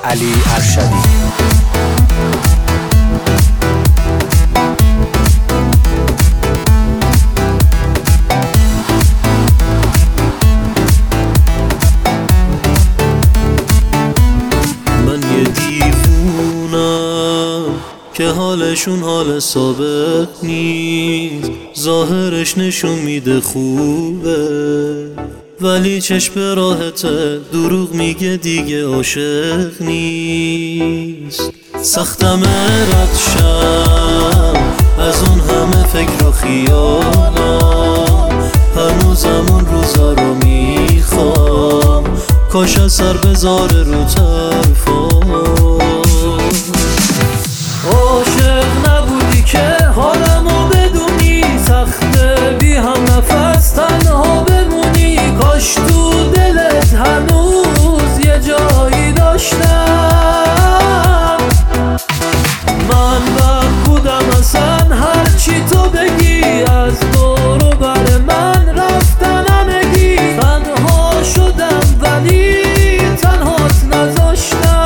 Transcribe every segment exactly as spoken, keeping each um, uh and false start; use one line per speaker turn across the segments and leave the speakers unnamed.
علی ارشدی.
که حالشون حال ثابت نیست، ظاهرش نشون میده خوبه ولی چشم راحته، دروغ میگه دیگه عاشق نیست. سختم رد شم از اون همه فکر و خیالم، هنوزم اون روزا رو میخوام، کاش اثر بذاره رو طرفام. عاشق نبودی که حالمو بدونی، سخته بی هم نفس تنها بمونی، کاش تو دلت هنوز یه جایی داشتم. من بد بودم اصلا هرچی تو بگی، از دور و بر من رفتن همگی، تنها شدم ولی تنهات نذاشتم.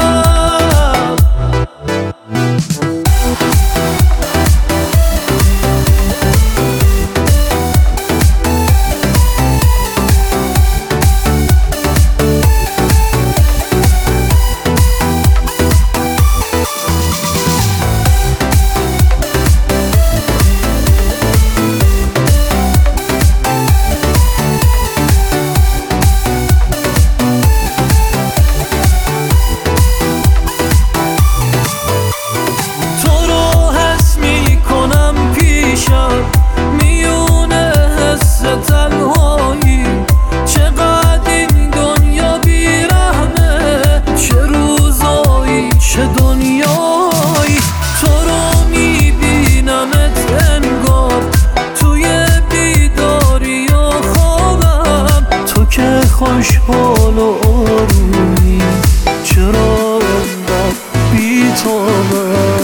خوشحال و آرومی چرا انقدر بی‌تابم؟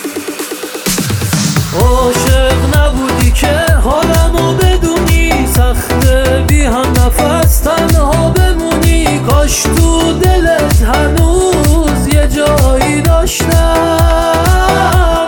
عاشق نبودی که حالمو بدونی، سخته بی هم نفس تنها بمونی، کاش تو دلت هنوز یه جایی داشتم.